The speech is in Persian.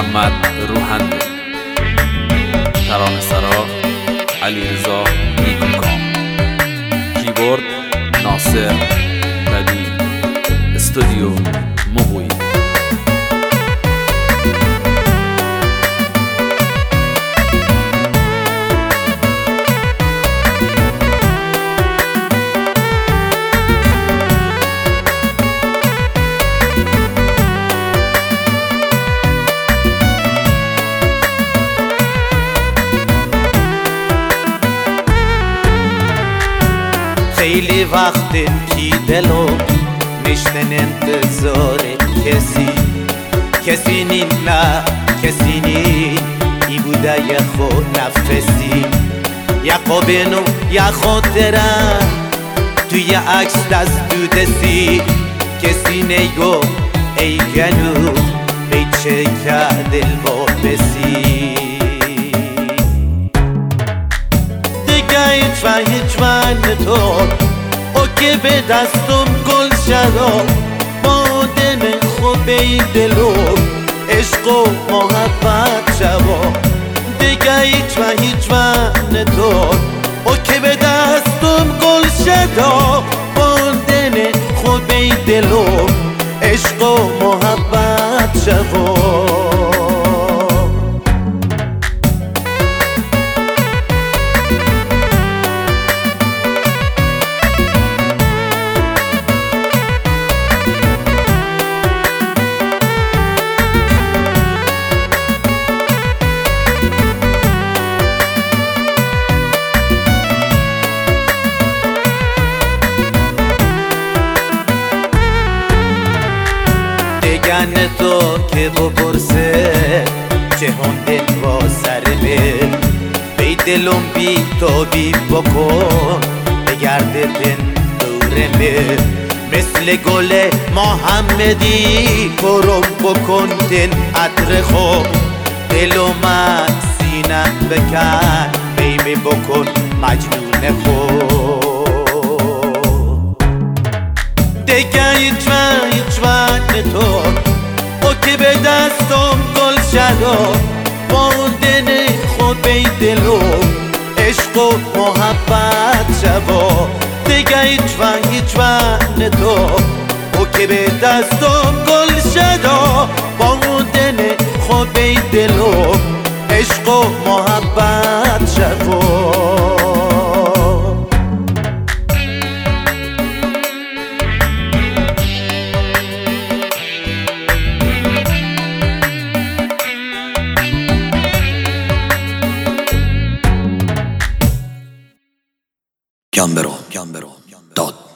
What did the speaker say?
محمد روحنده، ترانه سرا علیرضا نیکوکام، کیبورد ناصر بدی، استودیو مغوی. خیلی وقت کی دلو میشنن انتظار کسی نی نه کسی نی ای بوده یه خود نفسی یه قابنو یه خاطره توی عکس دست دو دستی کسی نیگو ای گنو بیچه که دل بسی هیچ من تو او که به دستم گل شد با دل خوب ای دلو عشق و محبت شد دیگه هیچ من تو او که به دستم گل شد با دل خوب ای دلو عشق و محبت شد. دگن تو که بپرسه چه هندن با سر بل بی دلم بی تو بی بکن بگرده دن دورمه مثل گل محمدی کرم بکن دن عطر خوب دلم از سینم بکن بیمی بکن مجنون خوب دیگه هیچ من تو او که به دستم گل شد با دل خود بی دلو عشق و محبت شد دیگه هیچ من تو او که به دستم گل شد با دل خود بی دلو عشق و محبت شد. Gambero.